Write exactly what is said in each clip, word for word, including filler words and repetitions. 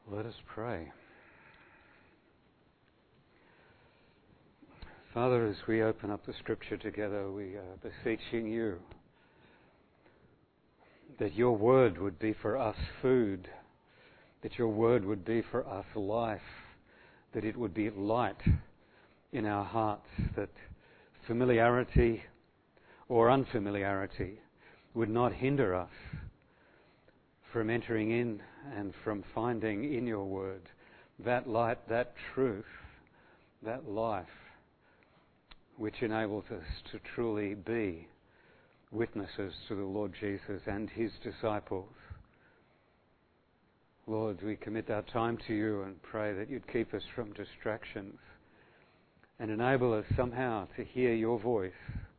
Let us pray. Father, as we open up the Scripture together, we are beseeching you that your word would be for us food, that your word would be for us life, that it would be light in our hearts, that familiarity or unfamiliarity would not hinder us from entering in and from finding in your word that light, that truth, that life which enables us to truly be witnesses to the Lord Jesus and his disciples. Lord, we commit our time to you and pray that you'd keep us from distractions and enable us somehow to hear your voice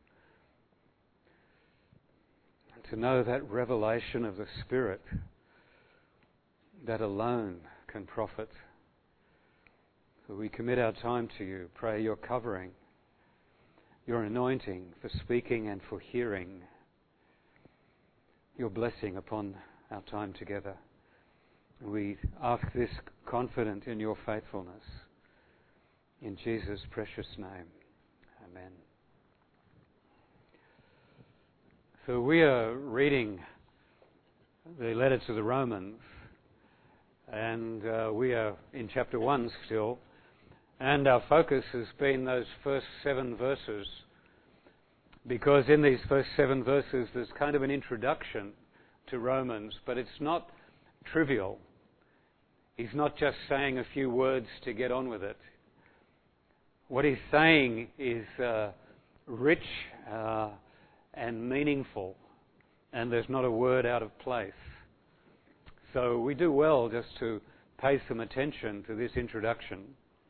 and to know that revelation of the Spirit that alone can profit. So we commit our time to you, pray your covering, your anointing for speaking and for hearing, your blessing upon our time together. We ask this confident in your faithfulness. In Jesus' precious name. Amen. So we are reading the letter to the Romans, and uh, we are in chapter one still, and our focus has been those first seven verses, because in these first seven verses there's kind of an introduction to Romans, but it's not trivial. He's not just saying a few words to get on with it. What he's saying is uh, rich uh, and meaningful, and there's not a word out of place. So we do well just to pay some attention to this introduction.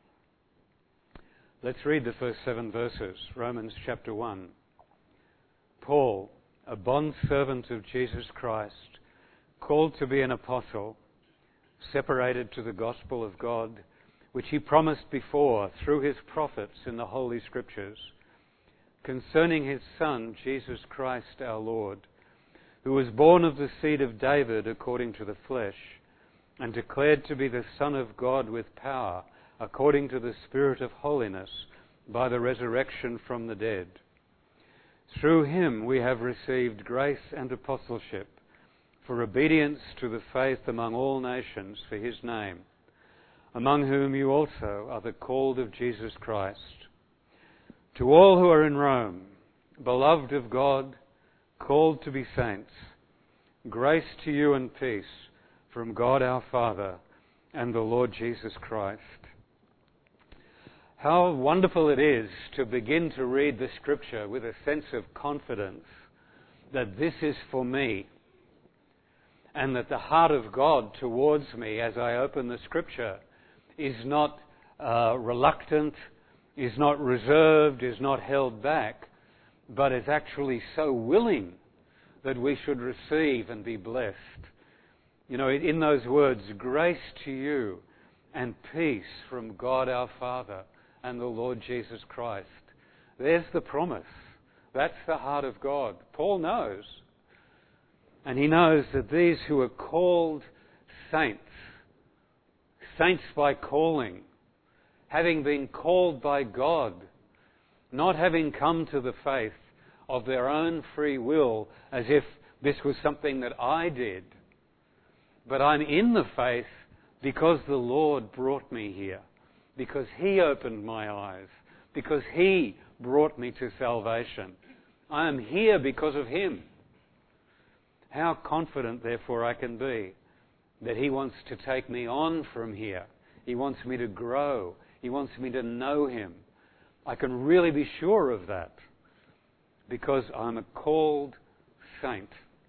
Let's read the first seven verses, Romans chapter one. Paul, a bondservant of Jesus Christ, called to be an apostle, separated to the gospel of God, which he promised before through his prophets in the Holy Scriptures, concerning his Son, Jesus Christ our Lord, who was born of the seed of David according to the flesh, and declared to be the Son of God with power, according to the Spirit of holiness, by the resurrection from the dead. Through him we have received grace and apostleship, for obedience to the faith among all nations for his name, among whom you also are the called of Jesus Christ. To all who are in Rome, beloved of God, called to be saints, grace to you and peace from God our Father and the Lord Jesus Christ. How wonderful it is to begin to read the Scripture with a sense of confidence that this is for me, and that the heart of God towards me as I open the Scripture is not uh, reluctant, is not reserved, is not held back, but is actually so willing that we should receive and be blessed. You know, in those words, grace to you and peace from God our Father and the Lord Jesus Christ. There's the promise. That's the heart of God. Paul knows. And he knows that these who are called saints, saints by calling, having been called by God, not having come to the faith of their own free will as if this was something that I did, but I'm in the faith because the Lord brought me here, because he opened my eyes, because he brought me to salvation. I am here because of him. How confident, therefore, I can be that he wants to take me on from here. He wants me to grow. He wants me to know him. I can really be sure of that because I'm a called saint.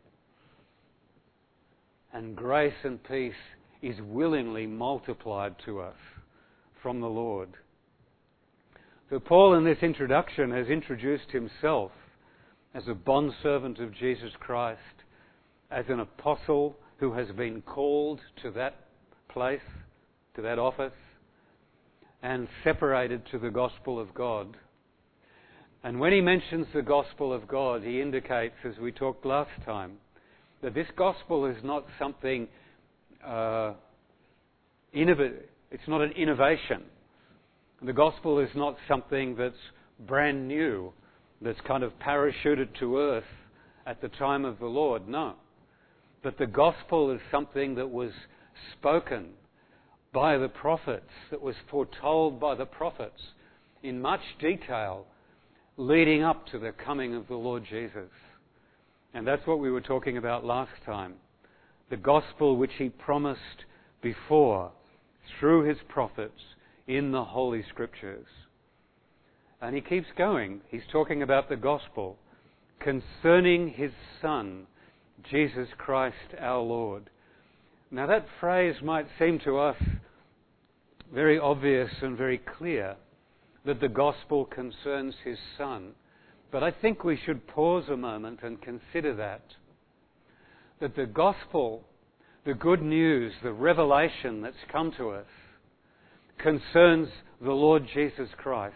And grace and peace is willingly multiplied to us from the Lord. So Paul, in this introduction, has introduced himself as a bondservant of Jesus Christ, as an apostle who has been called to that place, to that office, and separated to the gospel of God. And when he mentions the gospel of God, he indicates, as we talked last time, that this gospel is not something uh, innov- it's not an innovation. The gospel is not something that's brand new, that's kind of parachuted to earth at the time of the Lord. No. But the gospel is something that was spoken by the prophets, that was foretold by the prophets in much detail leading up to the coming of the Lord Jesus. And that's what we were talking about last time. The gospel which he promised before through his prophets in the Holy Scriptures. And he keeps going. He's talking about the gospel concerning his Son, Jesus Christ our Lord. Now that phrase might seem to us very obvious and very clear, that the gospel concerns his Son. But I think we should pause a moment and consider that. That the gospel, the good news, the revelation that's come to us, concerns the Lord Jesus Christ.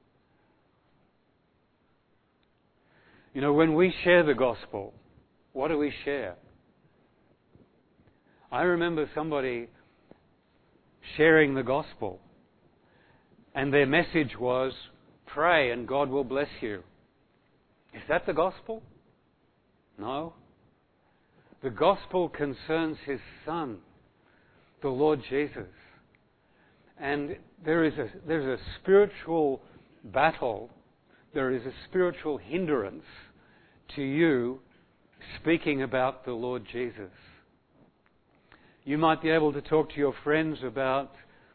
You know, when we share the gospel, what do we share? I remember somebody sharing the gospel, and their message was, pray and God will bless you. Is that the gospel? No. The gospel concerns his Son, the Lord Jesus. And there is a, there's a spiritual battle, there is a spiritual hindrance to you speaking about the Lord Jesus. You might be able to talk to your friends about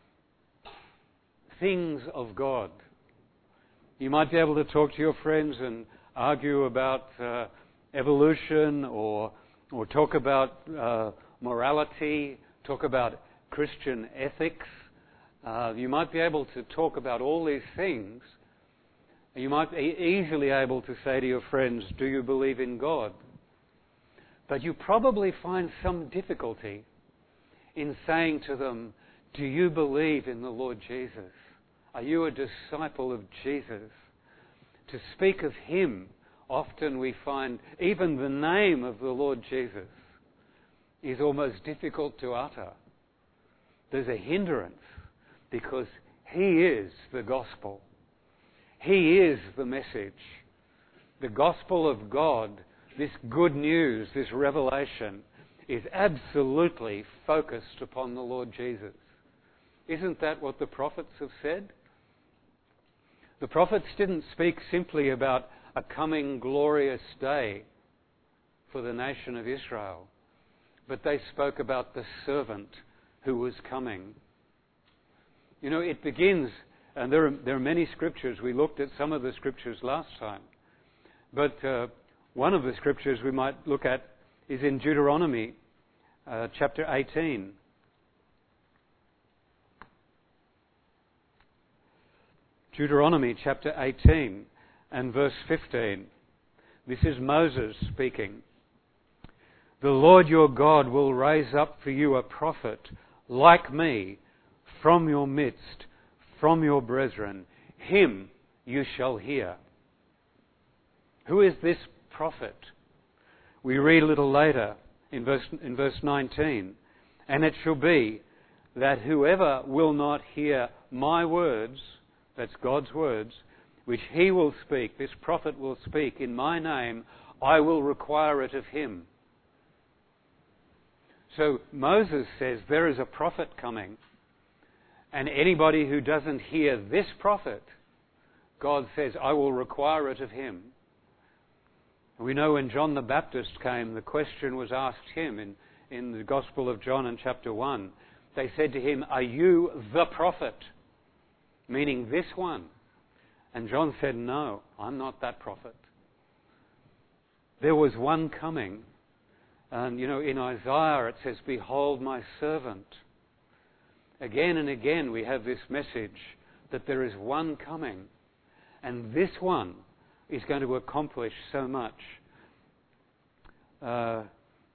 things of God. You might be able to talk to your friends and argue about uh, evolution or or talk about uh, morality, talk about Christian ethics. Uh, you might be able to talk about all these things. You might be easily able to say to your friends, do you believe in God? But you probably find some difficulty in saying to them, do you believe in the Lord Jesus? Are you a disciple of Jesus? To speak of him, often we find even the name of the Lord Jesus is almost difficult to utter. There's a hindrance because he is the gospel. He is the message. The gospel of God, this good news, this revelation, is absolutely focused upon the Lord Jesus. Isn't that what the prophets have said? The prophets didn't speak simply about a coming glorious day for the nation of Israel, but they spoke about the servant who was coming. You know, it begins, and there are, there are many scriptures. We looked at some of the scriptures last time, but uh, one of the scriptures we might look at is in Deuteronomy uh, chapter eighteen. Deuteronomy chapter eighteen and verse fifteen. This is Moses speaking. The Lord your God will raise up for you a prophet like me from your midst, from your brethren. Him you shall hear. Who is this prophet? We read a little later in verse, in verse nineteen. And it shall be that whoever will not hear my words, that's God's words, which he will speak, this prophet will speak in my name, I will require it of him. So Moses says there is a prophet coming, and anybody who doesn't hear this prophet, God says, I will require it of him. We know when John the Baptist came, the question was asked him in, in the Gospel of John in chapter one. They said to him, are you the prophet? Meaning this one. And John said, no, I'm not that prophet. There was one coming. And, you know, in Isaiah it says, behold my servant. Again and again we have this message that there is one coming. And this one is going to accomplish so much. Uh,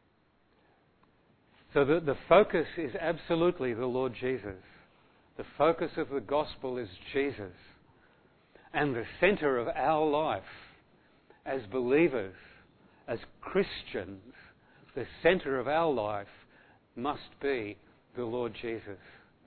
so the, the focus is absolutely the Lord Jesus. The focus of the gospel is Jesus. And the center of our life as believers, as Christians, the center of our life must be the Lord Jesus.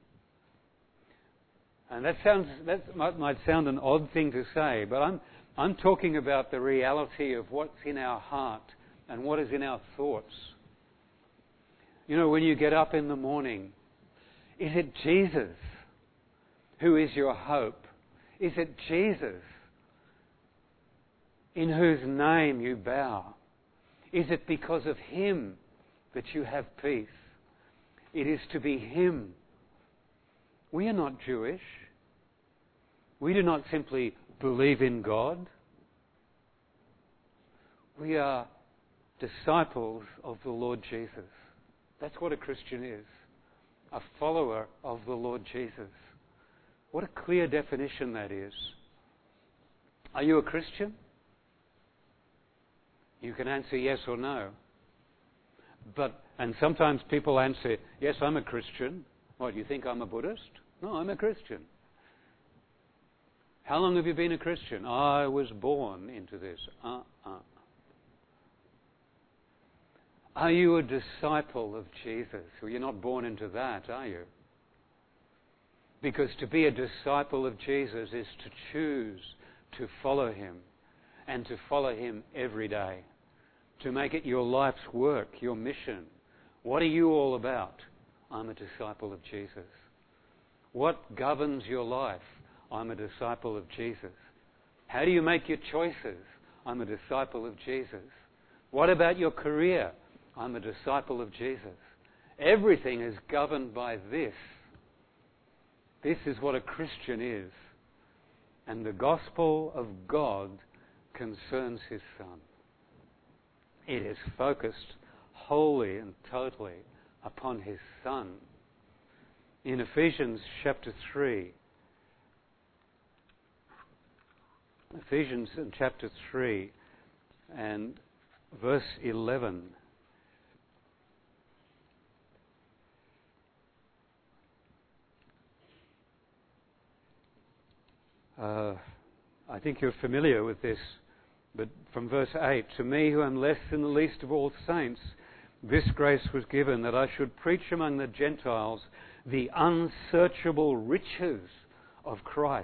And that sounds that might, might sound an odd thing to say, but I'm I'm talking about the reality of what's in our heart and what is in our thoughts. You know, when you get up in the morning, is it Jesus who is your hope? Is it Jesus in whose name you bow? Is it because of Him that you have peace? It is to be Him. We are not Jewish. We do not simply believe in God. We are disciples of the Lord Jesus. That's what a Christian is. A follower of the Lord Jesus. What a clear definition that is. Are you a Christian? You can answer yes or no. But, and sometimes people answer, yes, I'm a Christian. What, you think I'm a Buddhist? No, I'm a Christian. How long have you been a Christian? I was born into this. Uh-uh. Are you a disciple of Jesus? Well, you're not born into that, are you? Because to be a disciple of Jesus is to choose to follow Him and to follow Him every day. To make it your life's work, your mission. What are you all about? I'm a disciple of Jesus. What governs your life? I'm a disciple of Jesus. How do you make your choices? I'm a disciple of Jesus. What about your career? I'm a disciple of Jesus. Everything is governed by this. This is what a Christian is. And the gospel of God concerns His Son. It is focused wholly and totally upon His Son. In Ephesians chapter three, Ephesians in chapter three and verse eleven, uh, I think you're familiar with this, but from verse eight, to me who am less than the least of all saints, this grace was given that I should preach among the Gentiles the unsearchable riches of Christ.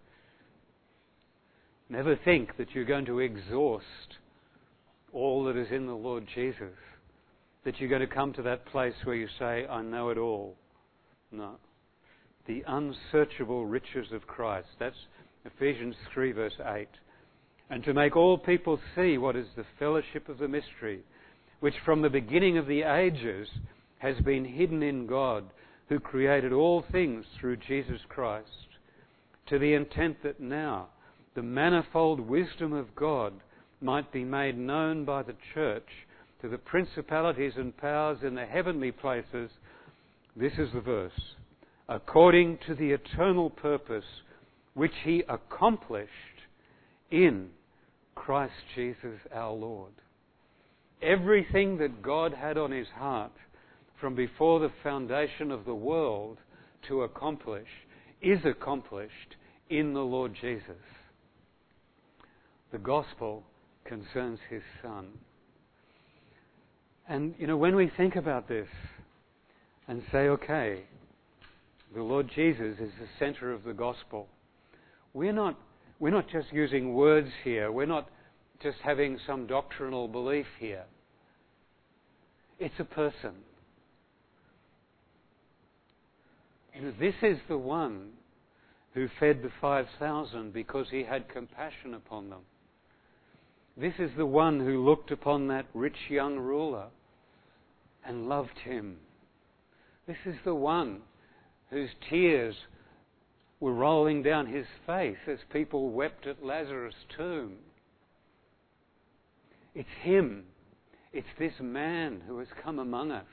Never think that you're going to exhaust all that is in the Lord Jesus, that you're going to come to that place where you say, I know it all. No. The unsearchable riches of Christ. That's Ephesians three verse eight. And to make all people see what is the fellowship of the mystery, which from the beginning of the ages has been hidden in God, who created all things through Jesus Christ, to the intent that now the manifold wisdom of God might be made known by the church to the principalities and powers in the heavenly places. This is the verse. According to the eternal purpose which He accomplished in Christ Jesus our Lord. Everything that God had on His heart from before the foundation of the world to accomplish is accomplished in the Lord Jesus. The gospel concerns His Son. And, you know, when we think about this and say, okay, the Lord Jesus is the center of the gospel, we're not, we're not just using words here. We're not just having some doctrinal belief here. It's a person. You know, this is the one who fed the five thousand because He had compassion upon them. This is the one who looked upon that rich young ruler and loved him. This is the one whose tears were rolling down His face as people wept at Lazarus' tomb. It's Him. It's this man who has come among us.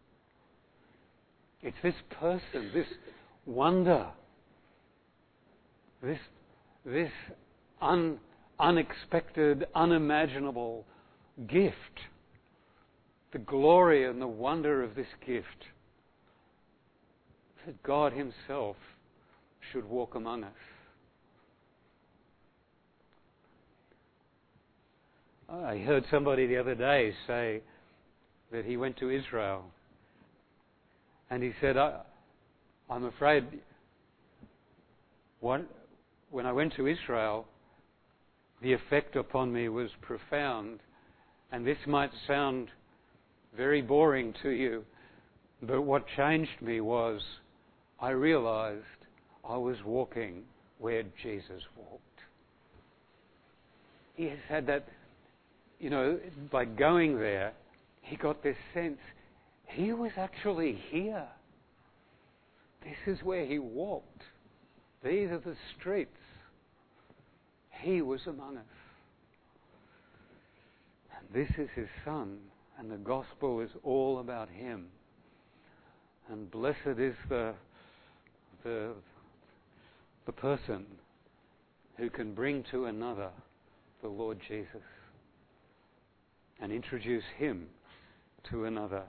It's this person, this wonder, this, this un, unexpected, unimaginable gift. The glory and the wonder of this gift. That God Himself should walk among us. I heard somebody the other day say that he went to Israel. And he said, I, I'm afraid One, when I went to Israel, the effect upon me was profound. And this might sound very boring to you, but what changed me was I realized I was walking where Jesus walked. He has had that, you know, by going there, he got this sense he was actually here. This is where he walked. These are the streets. He was among us. And this is his Son, and the gospel is all about him. And blessed is the, the, the person who can bring to another the Lord Jesus and introduce him to another.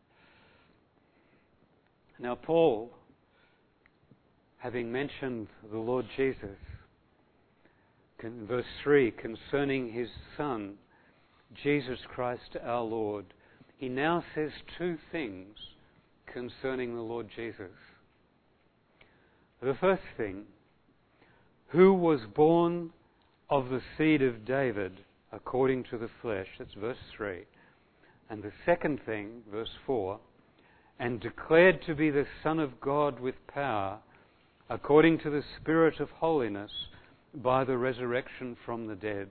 Now, Paul, having mentioned the Lord Jesus, in verse three, concerning his Son, Jesus Christ our Lord, he now says two things concerning the Lord Jesus. The first thing, who was born of the seed of David according to the flesh, that's verse three. And the second thing, verse four, and declared to be the Son of God with power, according to the Spirit of holiness, by the resurrection from the dead.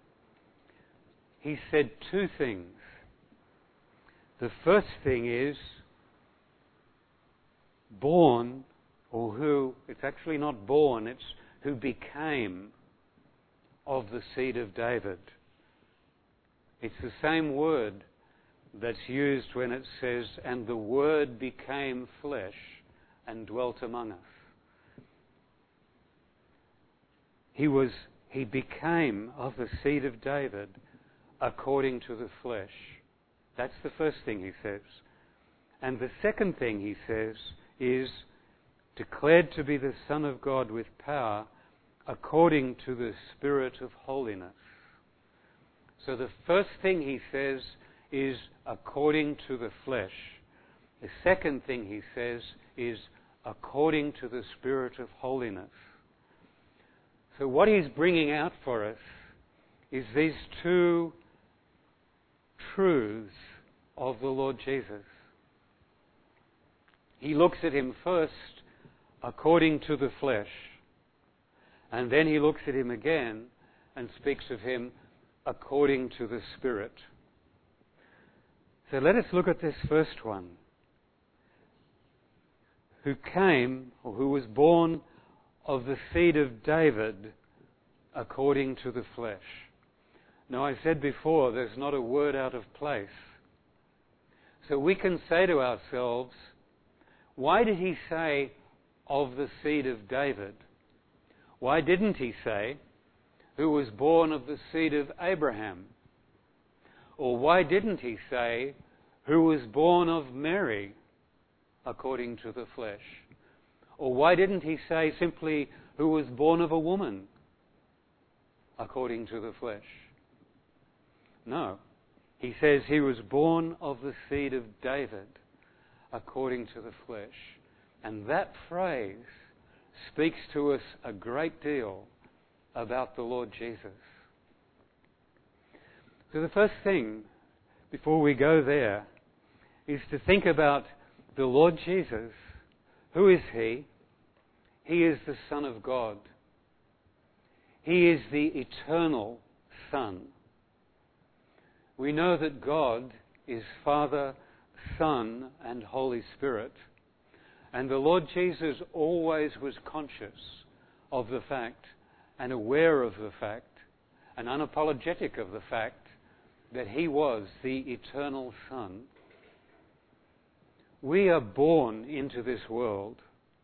He said two things. The first thing is born, or who, it's actually not born, it's who became of the seed of David. It's the same word that's used when it says, and the Word became flesh and dwelt among us. He was, he became of the seed of David according to the flesh. That's the first thing he says. And the second thing he says is declared to be the Son of God with power according to the Spirit of holiness. So the first thing he says is according to the flesh. The second thing he says is according to the Spirit of holiness. So what he's bringing out for us is these two truths of the Lord Jesus. He looks at him first according to the flesh, and then he looks at him again and speaks of him according to the Spirit. So let us look at this first one. Who came, or who was born of the seed of David according to the flesh. Now, I said before, there's not a word out of place. So we can say to ourselves, why did he say of the seed of David? Why didn't he say who was born of the seed of Abraham? Or why didn't he say who was born of Mary according to the flesh? Or why didn't he say simply who was born of a woman according to the flesh? No. He says he was born of the seed of David according to the flesh. And that phrase speaks to us a great deal about the Lord Jesus. So the first thing, before we go there, is to think about the Lord Jesus. Who is he? He is the Son of God. He is the eternal Son. We know that God is Father, Son, and Holy Spirit. And the Lord Jesus always was conscious of the fact and aware of the fact and unapologetic of the fact that he was the eternal Son. We are born into this world.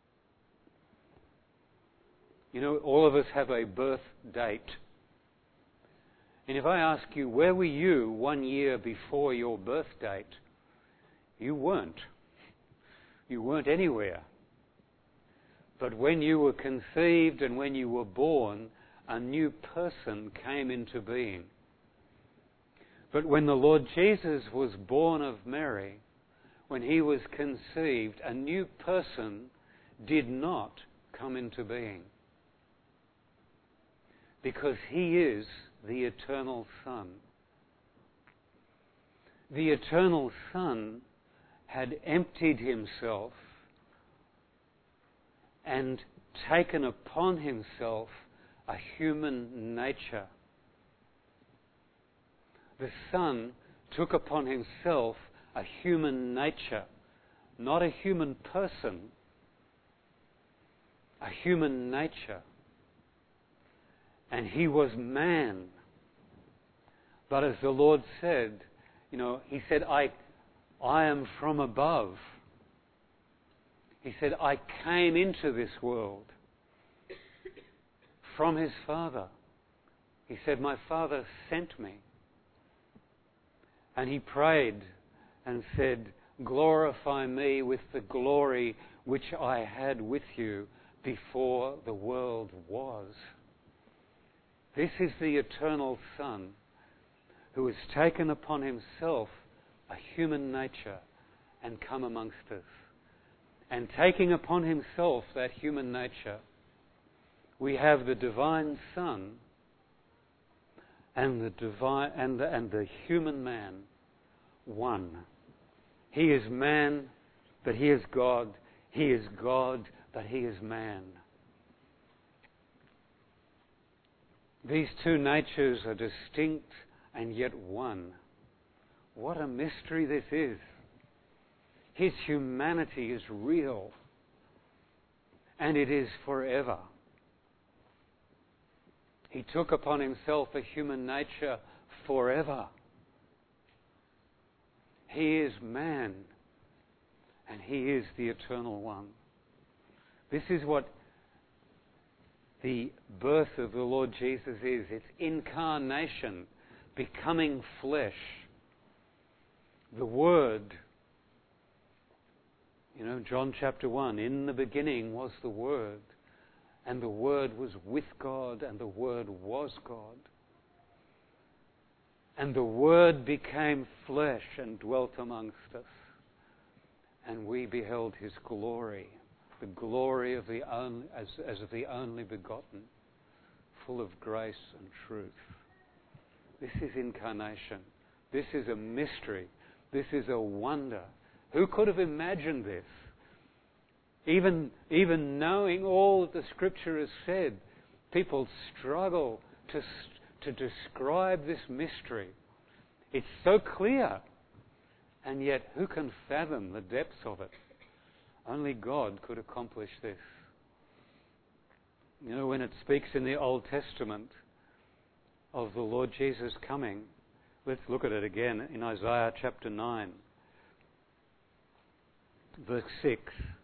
You know, all of us have a birth date. And if I ask you, where were you one year before your birth date? You weren't. You weren't anywhere. But when you were conceived and when you were born, a new person came into being. But when the Lord Jesus was born of Mary, when he was conceived, a new person did not come into being. because he is the eternal Son. The eternal Son had emptied himself and taken upon himself a human nature. The Son took upon himself a human nature, not a human person, a human nature. And he was man. But as the Lord said, you know, he said, I, I am from above. He said, I came into this world from his Father. He said, my Father sent me. And he prayed and said, glorify me with the glory which I had with you before the world was. This is the eternal Son who has taken upon himself a human nature and come amongst us. And taking upon himself that human nature, we have the divine Son and the divine and the, and the human man, one. He is man, but he is God. He is God, but he is man. These two natures are distinct and yet one. What a mystery this is. His humanity is real, and it is forever. He took upon himself a human nature forever. He is man, and he is the eternal one. This is what the birth of the Lord Jesus is. It's incarnation, becoming flesh. The Word, you know, John chapter one, in the beginning was the Word, and the Word was with God, and the Word was God. And the Word became flesh and dwelt amongst us, and we beheld his glory, the glory of the only, as, as of the only begotten, full of grace and truth. This is incarnation. This is a mystery. This is a wonder. Who could have imagined this? Even, even knowing all that the Scripture has said, people struggle to, to describe this mystery. It's so clear, and yet who can fathom the depths of it? Only God could accomplish this. You know, when it speaks in the Old Testament of the Lord Jesus coming, let's look at it again in Isaiah chapter nine, verse six.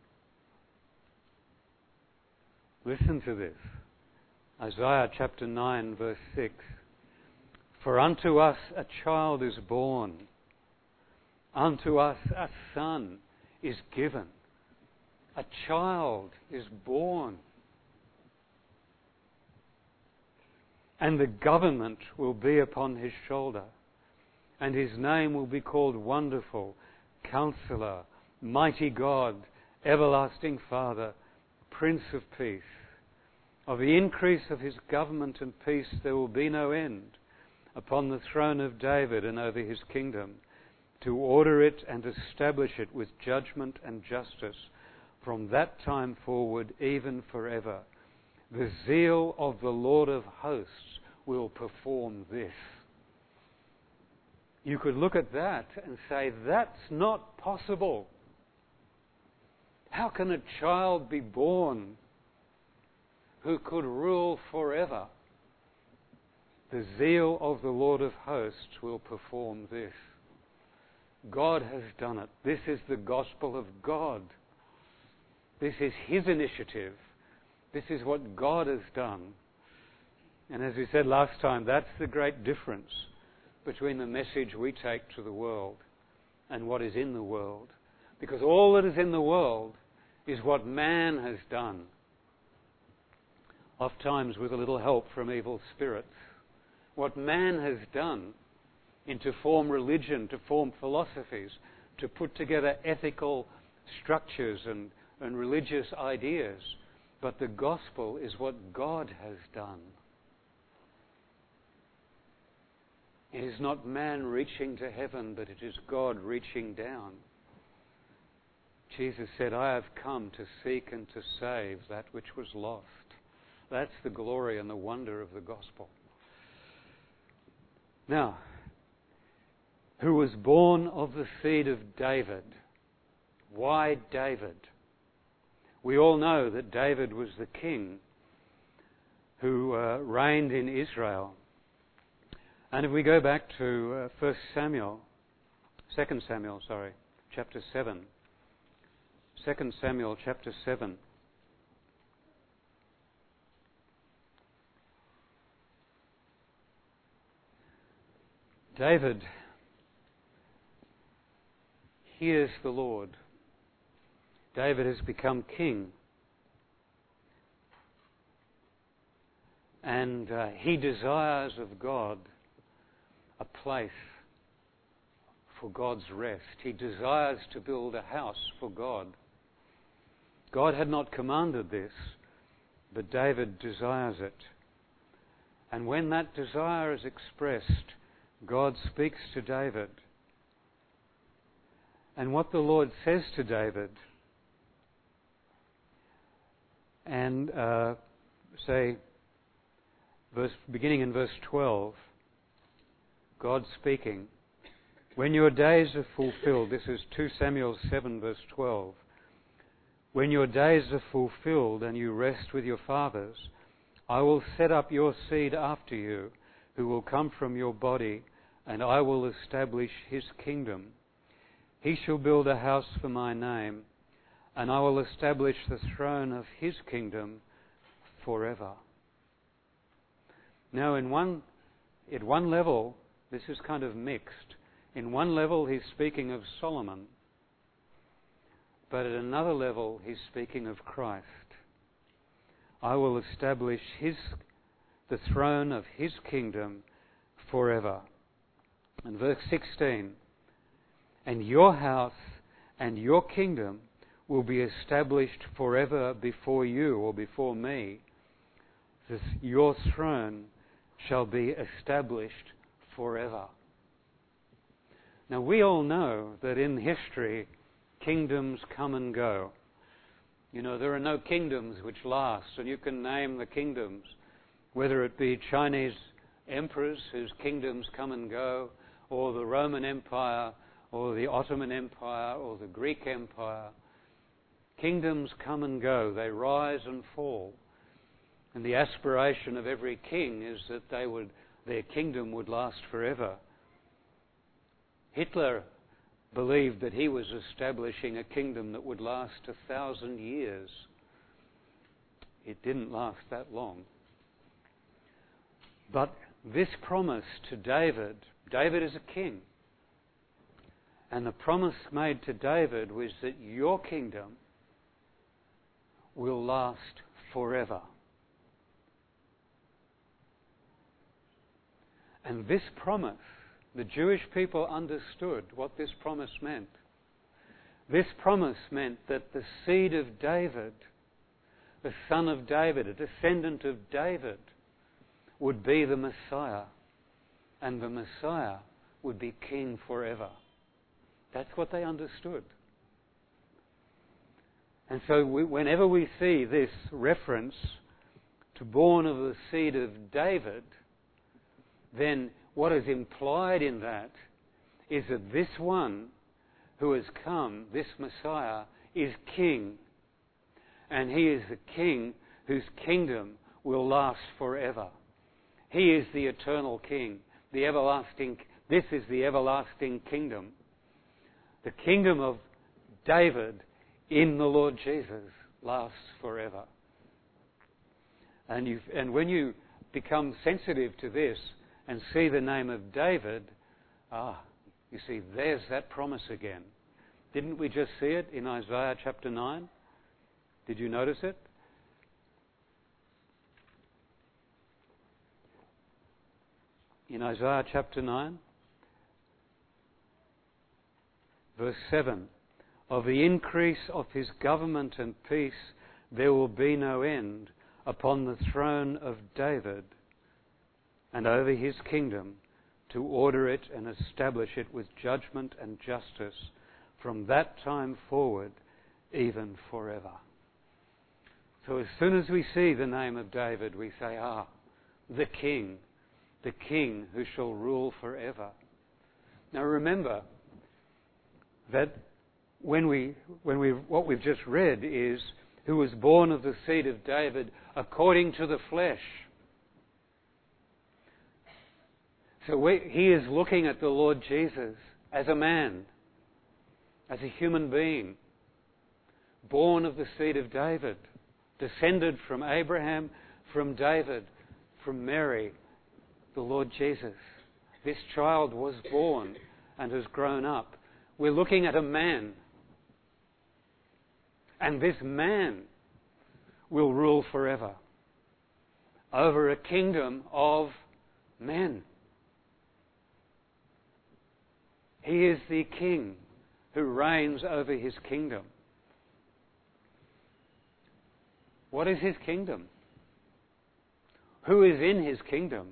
Listen to this. Isaiah chapter nine, verse six. For unto us a child is born, unto us a son is given. A child is born. And the government will be upon his shoulder, and his name will be called Wonderful, Counselor, Mighty God, Everlasting Father, Prince of Peace. Of the increase of his government and peace there will be no end, upon the throne of David and over his kingdom, to order it and establish it with judgment and justice from that time forward, even forever. The zeal of the Lord of hosts will perform this. You could look at that and say, that's not possible. How can a child be born who could rule forever? The zeal of the Lord of hosts will perform this. God has done it. This is the gospel of God. This is his initiative. This is what God has done. And as we said last time, that's the great difference between the message we take to the world and what is in the world. Because all that is in the world is what man has done, oftentimes with a little help from evil spirits. What man has done in to form religion, to form philosophies, to put together ethical structures and, and religious ideas. But the gospel is what God has done. It is not man reaching to heaven, but it is God reaching down. Jesus said, I have come to seek and to save that which was lost. That's the glory and the wonder of the gospel. Now, who was born of the seed of David? Why David? We all know that David was the king who uh, reigned in Israel. And if we go back to uh, First Samuel, Second Samuel, sorry, chapter seven. Second Samuel, chapter seven. David hears the Lord. David has become king. And uh, he desires of God a place for God's rest. He desires to build a house for God. God had not commanded this, but David desires it. And when that desire is expressed, God speaks to David. And what the Lord says to David, and uh, say, verse, beginning in verse twelve, God speaking, when your days are fulfilled, this is Second Samuel seven verse twelve, when your days are fulfilled and you rest with your fathers, I will set up your seed after you, who will come from your body, and I will establish his kingdom. He shall build a house for my name, and I will establish the throne of his kingdom forever. Now, in one, at one level, this is kind of mixed. In one level, he's speaking of Solomon, but at another level, he's speaking of Christ. I will establish his, the throne of his kingdom forever. And verse sixteen, and your house and your kingdom will be established forever before you or before me. This, your throne shall be established forever. Now we all know that in history kingdoms come and go. You know, there are no kingdoms which last, and you can name the kingdoms, whether it be Chinese emperors whose kingdoms come and go, or the Roman Empire, or the Ottoman Empire, or the Greek Empire. Kingdoms come and go, they rise and fall. And the aspiration of every king is that they would, their kingdom would last forever. Hitler believed that he was establishing a kingdom that would last a thousand years. It didn't last that long. But this promise to David, David is a king, and the promise made to David was that your kingdom will last forever. And this promise, the Jewish people understood what this promise meant. This promise meant that the seed of David, the son of David, a descendant of David, would be the Messiah. And the Messiah would be king forever. That's what they understood. And so we, whenever we see this reference to born of the seed of David, then what is implied in that is that this one who has come, this Messiah, is king. And he is the king whose kingdom will last forever. He is the eternal king, the everlasting. This is the everlasting kingdom. The kingdom of David in the Lord Jesus lasts forever. And, you, and when you become sensitive to this and see the name of David, ah, you see, there's that promise again. Didn't we just see it in Isaiah chapter nine? Did you notice it? In Isaiah chapter nine, verse seven, of the increase of his government and peace there will be no end upon the throne of David and over his kingdom, to order it and establish it with judgment and justice from that time forward, even forever. So as soon as we see the name of David, we say, ah, the King, the King who shall rule forever. Now remember that when we, when we, what we've just read is, who was born of the seed of David according to the flesh. So we, he is looking at the Lord Jesus as a man, as a human being, born of the seed of David, descended from Abraham, from David, from Mary, the Lord Jesus. This child was born and has grown up. We're looking at a man. And this man will rule forever over a kingdom of men. He is the King who reigns over his kingdom. What is his kingdom? Who is in his kingdom?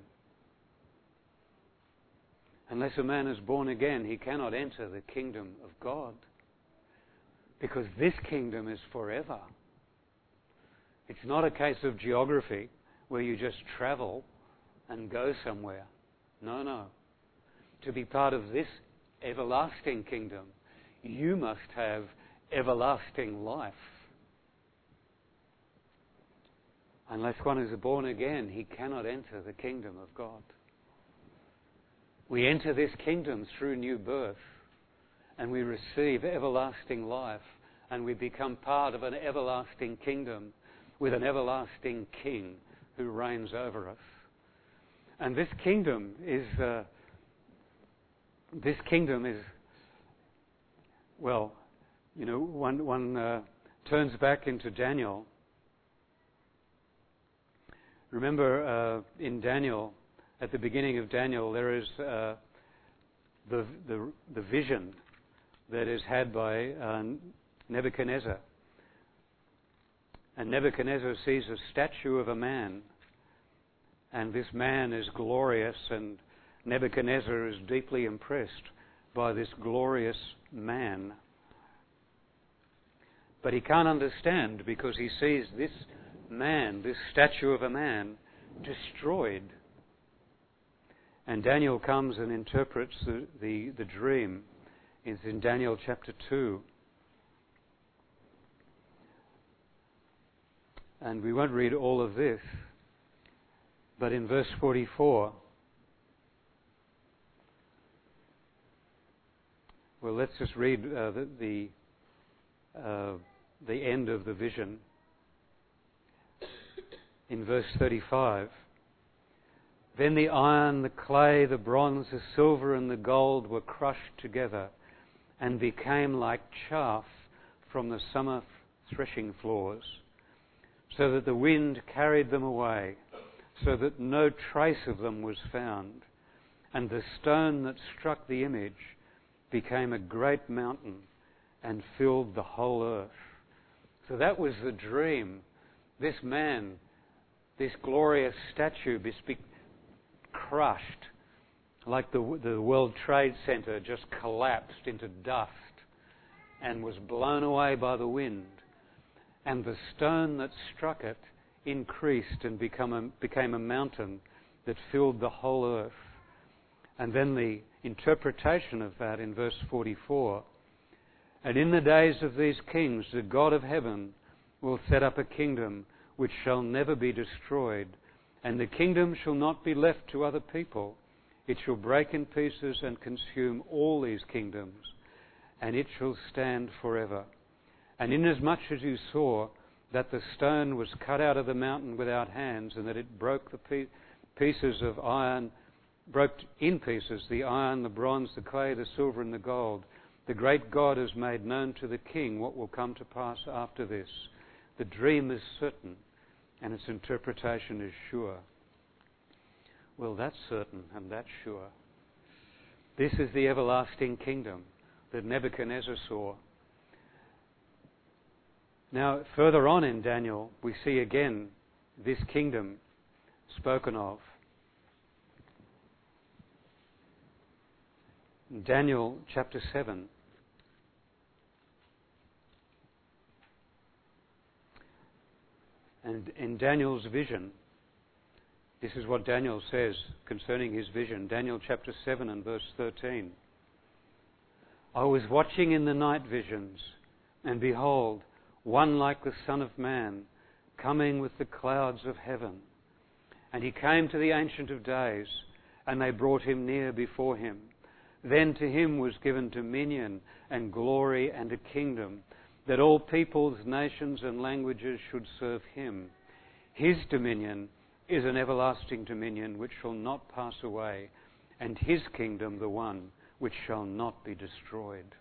Unless a man is born again, he cannot enter the kingdom of God. Because this kingdom is forever. It's not a case of geography where you just travel and go somewhere. No, no. To be part of this everlasting kingdom, you must have everlasting life. Unless one is born again, he cannot enter the kingdom of God. We enter this kingdom through new birth, and we receive everlasting life, and we become part of an everlasting kingdom with an everlasting King who reigns over us. And this kingdom is, uh, this kingdom is, well, you know, one, one uh, turns back into Daniel. Remember uh, in Daniel, at the beginning of Daniel, there is uh, the, the, the vision that is had by uh, Nebuchadnezzar. And Nebuchadnezzar sees a statue of a man, and this man is glorious, and Nebuchadnezzar is deeply impressed by this glorious man. But he can't understand because he sees this man, this statue of a man, destroyed. And Daniel comes and interprets the, the, the dream. It's in Daniel chapter two. And we won't read all of this, but in verse forty-four, well, let's just read uh, the the, uh, the end of the vision. In verse thirty-five, then the iron, the clay, the bronze, the silver and the gold were crushed together and became like chaff from the summer threshing floors, so that the wind carried them away, so that no trace of them was found. And the stone that struck the image became a great mountain and filled the whole earth. So that was the dream. This man, this glorious statue, be crushed, like the, the World Trade Center just collapsed into dust and was blown away by the wind. And the stone that struck it increased and become a, became a mountain that filled the whole earth. And then the interpretation of that in verse forty-four, and in the days of these kings the God of heaven will set up a kingdom which shall never be destroyed, and the kingdom shall not be left to other people. It shall break in pieces and consume all these kingdoms, and it shall stand forever. And inasmuch as you saw that the stone was cut out of the mountain without hands, and that it broke the pe- pieces of iron, broke in pieces the iron, the bronze, the clay, the silver, and the gold, the great God has made known to the king what will come to pass after this. The dream is certain, and its interpretation is sure. Well, that's certain, and that's sure. This is the everlasting kingdom that Nebuchadnezzar saw. Now, further on in Daniel, we see again this kingdom spoken of. Daniel chapter seven. And in Daniel's vision, this is what Daniel says concerning his vision. Daniel chapter seven and verse thirteen. I was watching in the night visions, and behold, one like the Son of Man, coming with the clouds of heaven. And he came to the Ancient of Days, and they brought him near before him. Then to him was given dominion and glory and a kingdom, that all peoples, nations and languages should serve him. His dominion is an everlasting dominion which shall not pass away, and his kingdom the one which shall not be destroyed.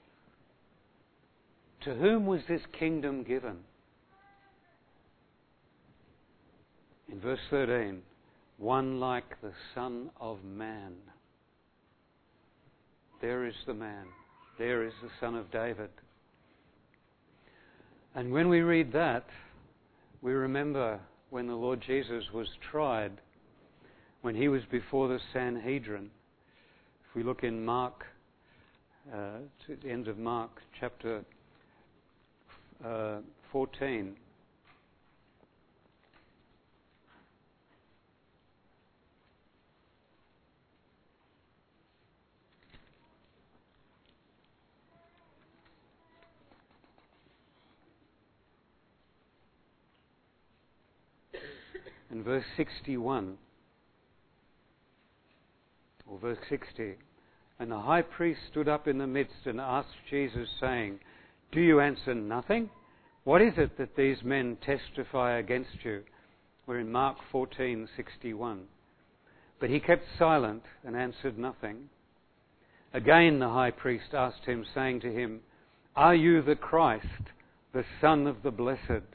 To whom was this kingdom given? In verse thirteen, one like the Son of Man. There is the man. There is the Son of David. And when we read that, we remember when the Lord Jesus was tried, when he was before the Sanhedrin. If we look in Mark, uh, to the end of Mark chapter uh, fourteen, in verse sixty-one, or verse sixty, and the high priest stood up in the midst and asked Jesus, saying, do you answer nothing? What is it that these men testify against you? We're in Mark fourteen sixty-one. But he kept silent and answered nothing. Again the high priest asked him, saying to him, are you the Christ, the Son of the Blessed?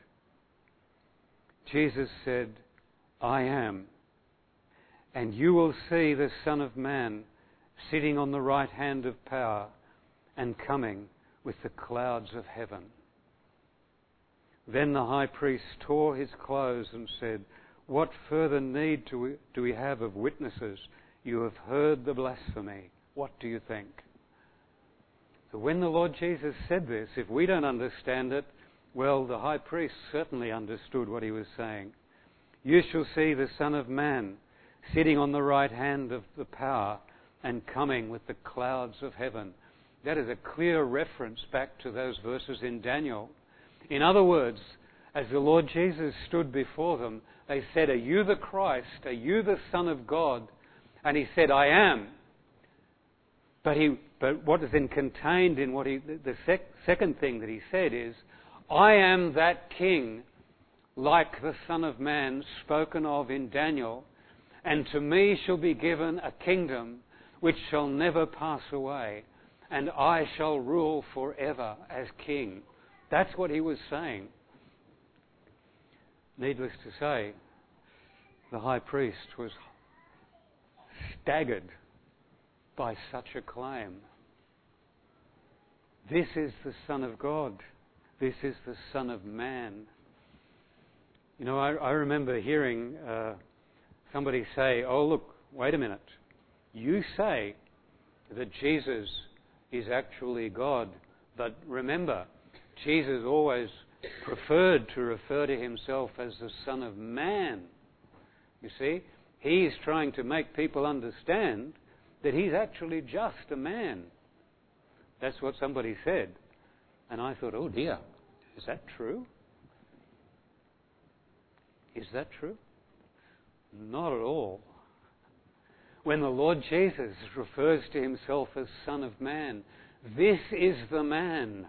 Jesus said, I am. And you will see the Son of Man sitting on the right hand of power and coming with the clouds of heaven. Then the high priest tore his clothes and said, what further need do we, do we have of witnesses? You have heard the blasphemy. What do you think? So when the Lord Jesus said this, if we don't understand it, well, the high priest certainly understood what he was saying. You shall see the Son of Man sitting on the right hand of the power and coming with the clouds of heaven. That is a clear reference back to those verses in Daniel. In other words, as the Lord Jesus stood before them, they said, are you the Christ? Are you the Son of God? And he said, I am. But he, but what is then contained in what he, the sec, second thing that he said is, I am that King, like the Son of Man, spoken of in Daniel, and to me shall be given a kingdom which shall never pass away, and I shall rule forever as King. That's what he was saying. Needless to say, the high priest was staggered by such a claim. This is the Son of God. This is the Son of Man. You know, I, I remember hearing uh, somebody say, oh, look, wait a minute. You say that Jesus is actually God, but remember, Jesus always preferred to refer to himself as the Son of Man. You see, he's trying to make people understand that he's actually just a man. That's what somebody said. And I thought, oh dear, is that true? Is that true? Not at all. When the Lord Jesus refers to himself as Son of Man, this is the man.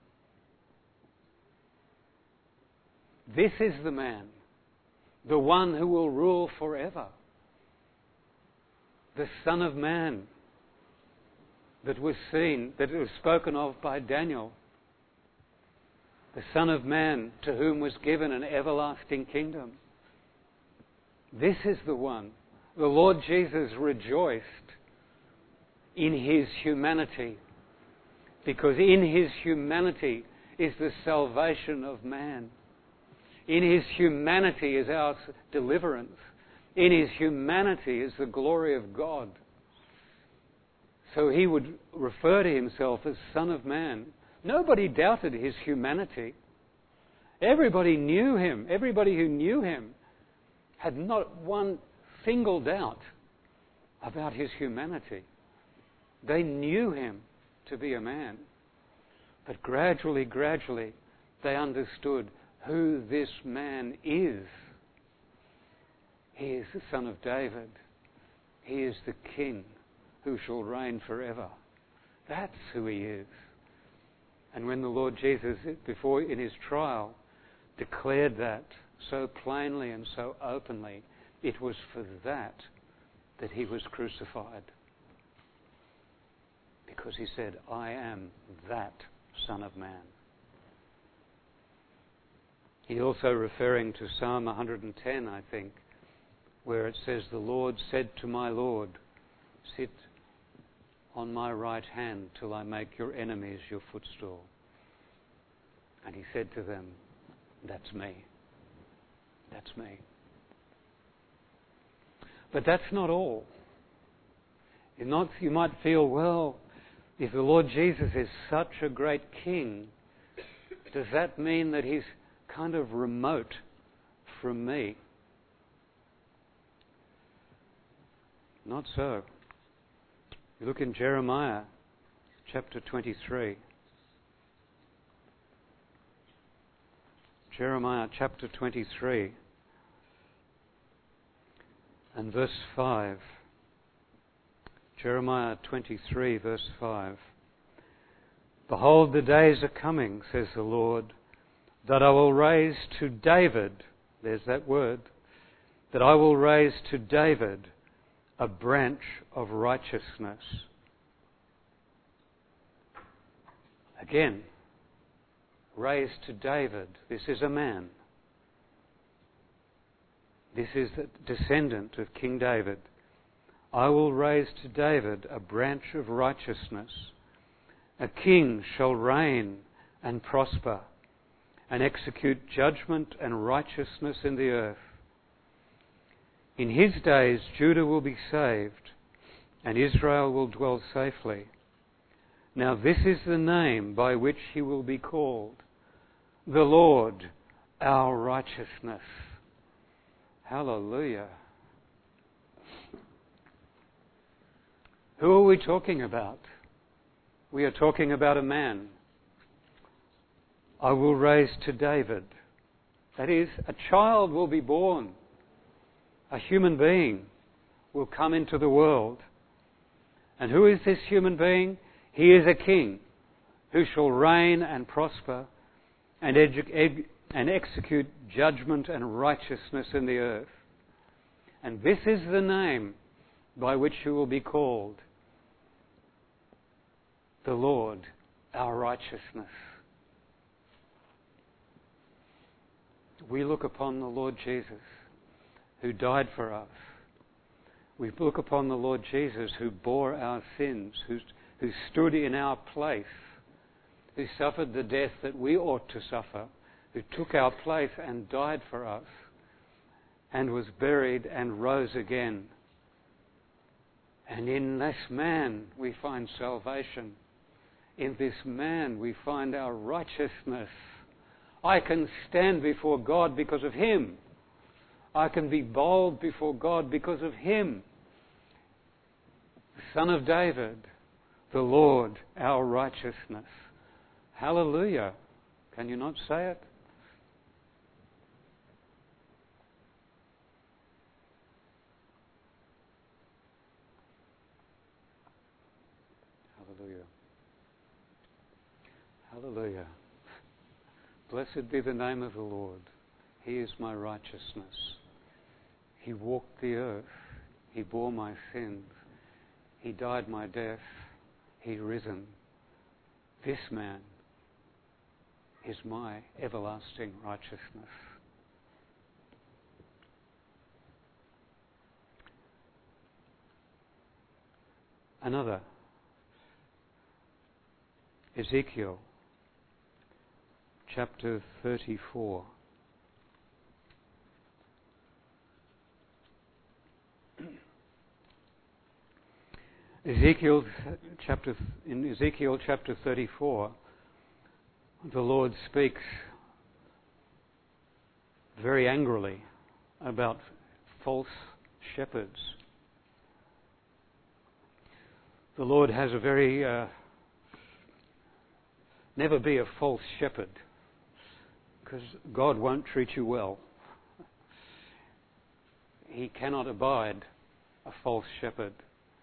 This is the man, the one who will rule forever. The Son of Man that was seen, that was spoken of by Daniel. The Son of Man to whom was given an everlasting kingdom. This is the one. The Lord Jesus rejoiced in his humanity, because in his humanity is the salvation of man. In his humanity is our deliverance. In his humanity is the glory of God. So he would refer to himself as Son of Man. Nobody doubted his humanity. Everybody knew him. Everybody who knew him had not one single doubt about his humanity. They knew him to be a man. But gradually, gradually, they understood who this man is. He is the Son of David. He is the King who shall reign forever. That's who he is. And when the Lord Jesus, before in his trial, declared that so plainly and so openly, it was for that that he was crucified. Because he said, I am that Son of Man. He also referring to Psalm one hundred ten, I think, where it says, the Lord said to my Lord, sit on my right hand till I make your enemies your footstool. And he said to them, that's me. That's me. But that's not all. You're not, you might feel, well, if the Lord Jesus is such a great king, does that mean that he's kind of remote from me? Not so. You look in Jeremiah chapter twenty-three. Jeremiah chapter twenty-three and verse five. Jeremiah twenty-three verse five. Behold, the days are coming, says the Lord, that I will raise to David, there's that word, that I will raise to David a branch of righteousness. Again, raised to David. This is a man. This is the descendant of King David. I will raise to David a branch of righteousness. A king shall reign and prosper and execute judgment and righteousness in the earth. In his days Judah will be saved and Israel will dwell safely. Now this is the name by which he will be called, the Lord, our righteousness. Hallelujah. Who are we talking about? We are talking about a man. I will raise to David. That is, a child will be born. A human being will come into the world. And who is this human being? He is a king who shall reign and prosper and, edu- ed- and execute judgment and righteousness in the earth. And this is the name by which he will be called, the Lord, our righteousness. We look upon the Lord Jesus, who died for us. We look upon the Lord Jesus, who bore our sins, who, who stood in our place, who suffered the death that we ought to suffer, who took our place and died for us, and was buried and rose again. And in this man we find salvation. In this man we find our righteousness. I can stand before God because of him. I can be bold before God because of him. The Son of David, the Lord, our righteousness. Hallelujah. Can you not say it? Hallelujah. Hallelujah. Blessed be the name of the Lord. He is my righteousness. He walked the earth. He bore my sins. He died my death. He risen. This man is my everlasting righteousness. Another, Ezekiel chapter thirty-four. Ezekiel chapter in Ezekiel chapter thirty-four, the Lord speaks very angrily about false shepherds. The Lord has a very uh, never be a false shepherd, because God won't treat you well. He cannot abide a false shepherd.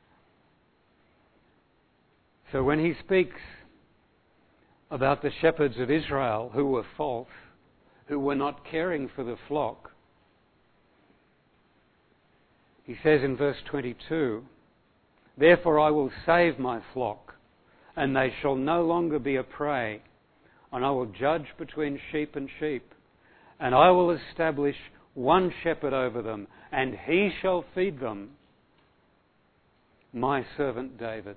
So when he speaks about the shepherds of Israel who were false, who were not caring for the flock, he says in verse twenty-two, "Therefore I will save my flock, and they shall no longer be a prey, and I will judge between sheep and sheep, and I will establish one shepherd over them, and he shall feed them, my servant David."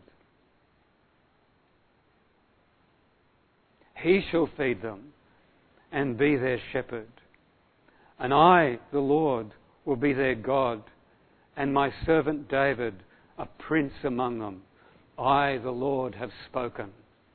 He shall feed them and be their shepherd. And I, the Lord, will be their God, and my servant David, a prince among them. I, the Lord, have spoken.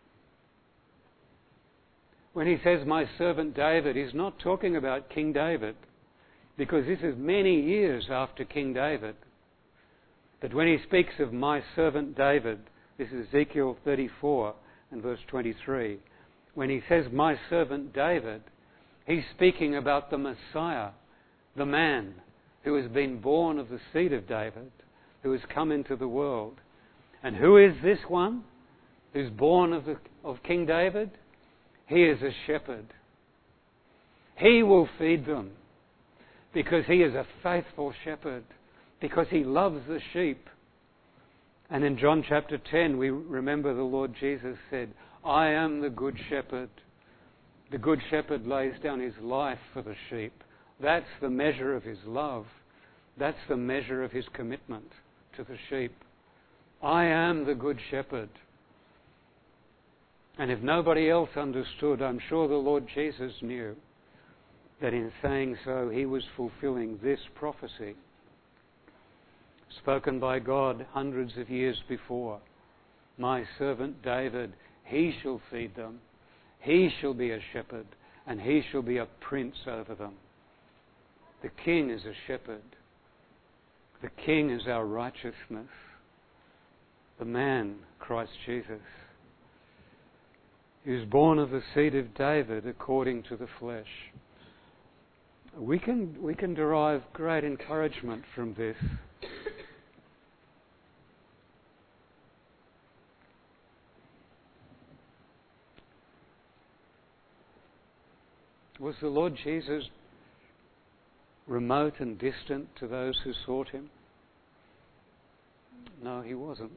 When he says my servant David, he's not talking about King David, because this is many years after King David. But when he speaks of my servant David, this is Ezekiel thirty-four and verse twenty-three, when he says my servant David, he's speaking about the Messiah, the man who has been born of the seed of David, who has come into the world. And who is this one who's born of, the, of King David? He is a shepherd. He will feed them because he is a faithful shepherd, because he loves the sheep. And in John chapter ten, we remember the Lord Jesus said, I am the good shepherd. The good shepherd lays down his life for the sheep. That's the measure of his love. That's the measure of his commitment to the sheep. I am the good shepherd. And if nobody else understood, I'm sure the Lord Jesus knew that in saying so, he was fulfilling this prophecy spoken by God hundreds of years before. My servant David, he shall feed them. He shall be a shepherd, and he shall be a prince over them. The king is a shepherd. The king is our righteousness. The man, Christ Jesus, he was born of the seed of David according to the flesh. We can, we can derive great encouragement from this. Was the Lord Jesus remote and distant to those who sought him? No, he wasn't.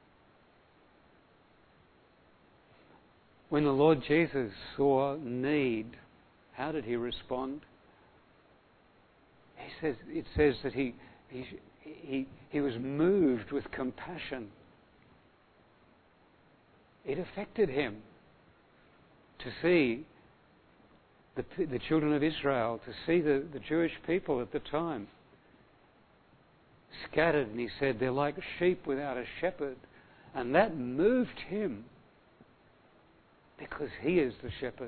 When the Lord Jesus saw need, how did he respond? He says, it says that he, he, he, he was moved with compassion. It affected him to see the, the children of Israel, to see the, the Jewish people at the time scattered, and he said, they're like sheep without a shepherd. And that moved him because he is the shepherd.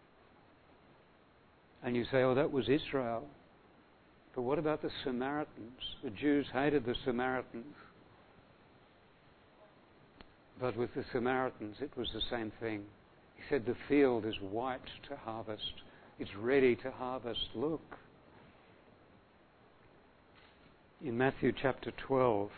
And you say, oh, that was Israel. But what about the Samaritans? The Jews hated the Samaritans. But with the Samaritans, it was the same thing. He said, the field is white to harvest. It's ready to harvest. Look. In Matthew chapter twelve,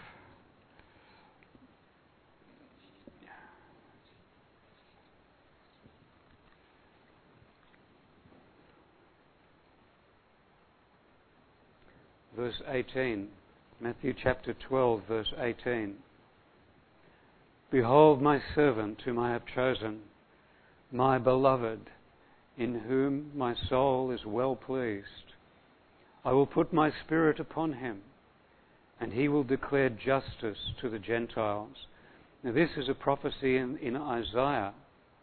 verse eighteen, Matthew chapter twelve, verse eighteen. Behold my servant whom I have chosen, my beloved, in whom my soul is well pleased. I will put my spirit upon him, and he will declare justice to the Gentiles. Now this is a prophecy in, in Isaiah.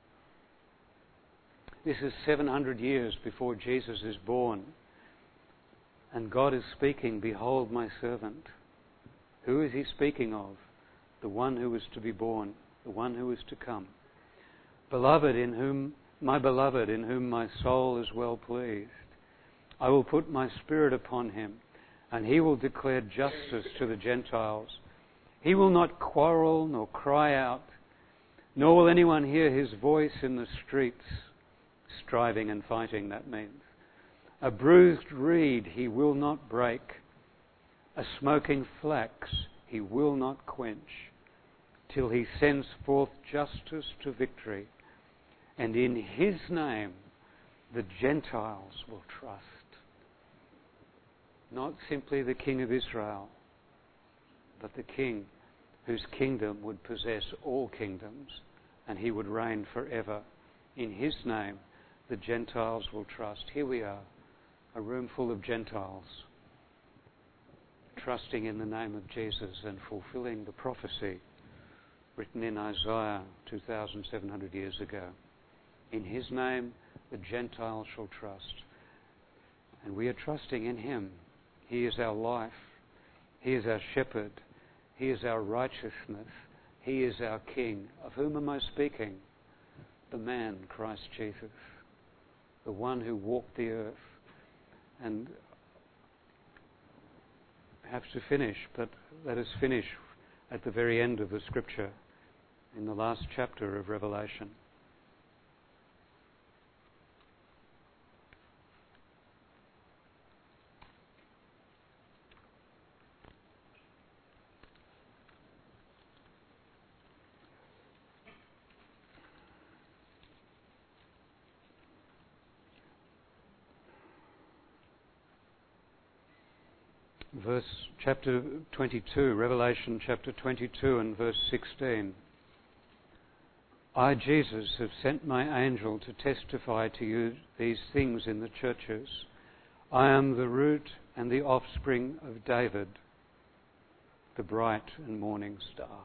This is seven hundred years before Jesus is born. And God is speaking, behold my servant. Who is he speaking of? the one who was to be born, the one who is to come. Beloved in whom, my beloved in whom my soul is well pleased. I will put my spirit upon him, and he will declare justice to the Gentiles. He will not quarrel nor cry out, nor will anyone hear his voice in the streets. Striving and fighting, that means. A bruised reed he will not break. A smoking flax he will not quench, till he sends forth justice to victory. And in his name the Gentiles will trust. Not simply the King of Israel, but the King whose kingdom would possess all kingdoms, and he would reign forever. In his name the Gentiles will trust. Here we are, a room full of Gentiles, trusting in the name of Jesus and fulfilling the prophecy written in Isaiah two thousand seven hundred years ago. In his name the Gentiles shall trust. And we are trusting in him. He is our life. He is our shepherd. He is our righteousness. He is our King. Of whom am I speaking? The man, Christ Jesus, the one who walked the earth. And perhaps to finish, but let us finish at the very end of the scripture, in the last chapter of Revelation. Verse chapter twenty-two, Revelation chapter twenty-two and verse sixteen. I, Jesus, have sent my angel to testify to you these things in the churches. I am the root and the offspring of David, the bright and morning star.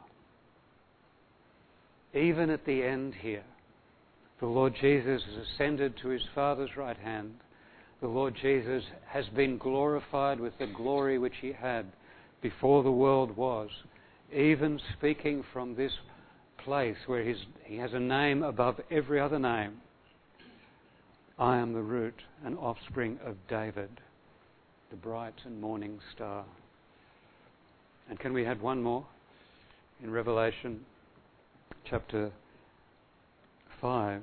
Even at the end here, the Lord Jesus has ascended to his Father's right hand. The Lord Jesus has been glorified with the glory which he had before the world was, even speaking from this place where his, he has a name above every other name. I am the root and offspring of David, the bright and morning star. And can we add one more? In Revelation chapter five.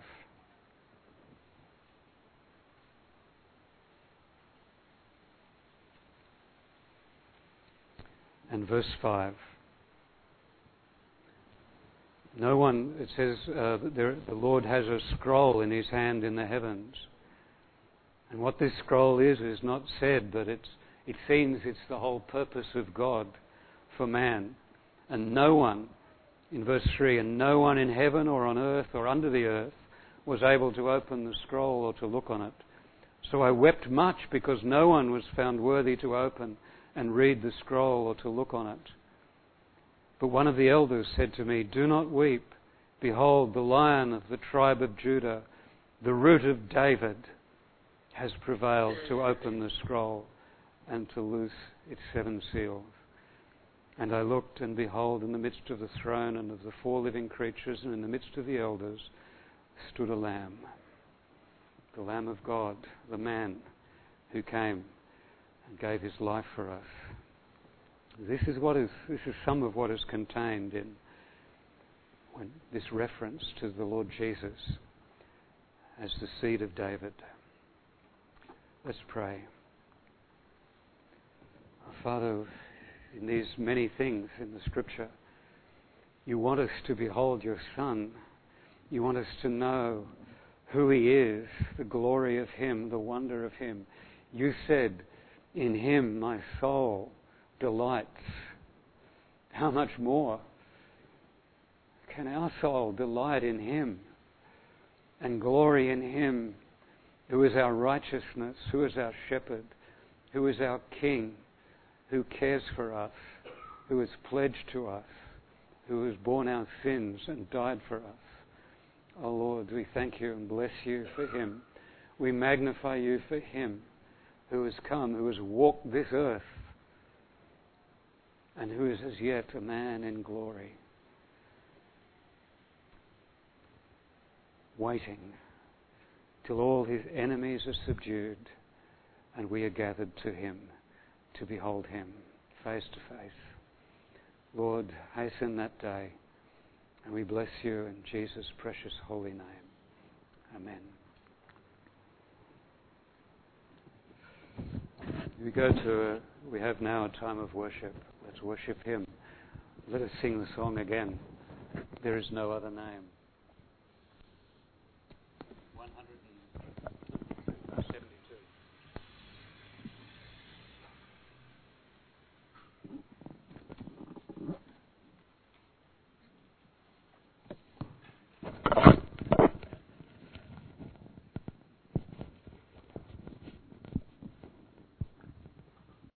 And verse five. No one, it says, uh, there, the Lord has a scroll in his hand in the heavens. And what this scroll is, is not said, but it's, it seems it's the whole purpose of God for man. And no one, in verse three, and no one in heaven or on earth or under the earth was able to open the scroll or to look on it. So I wept much because no one was found worthy to open and read the scroll or to look on it. But one of the elders said to me, do not weep. Behold, the Lion of the tribe of Judah, the root of David, has prevailed to open the scroll and to loose its seven seals. And I looked, and behold, in the midst of the throne and of the four living creatures and in the midst of the elders stood a lamb, the Lamb of God, the man who came and gave his life for us. This is what is this is some of what is contained in when this reference to the Lord Jesus as the seed of David. Let's pray. Father, in these many things in the Scripture, you want us to behold your Son. You want us to know who he is, the glory of him, the wonder of him. You said, in him my soul delights. How much more can our soul delight in him and glory in him, who is our righteousness, who is our shepherd, who is our King, who cares for us, who has pledged to us, who has borne our sins and died for us. Oh Lord, we thank you and bless you for him. We magnify you for him who has come, who has walked this earth, and who is as yet a man in glory. waiting till all his enemies are subdued and we are gathered to him to behold him face to face. Lord, hasten that day, and we bless you in Jesus' precious holy name. Amen. We go to, a, we have now a time of worship. Let's worship him. Let us sing the song again. There is no other name.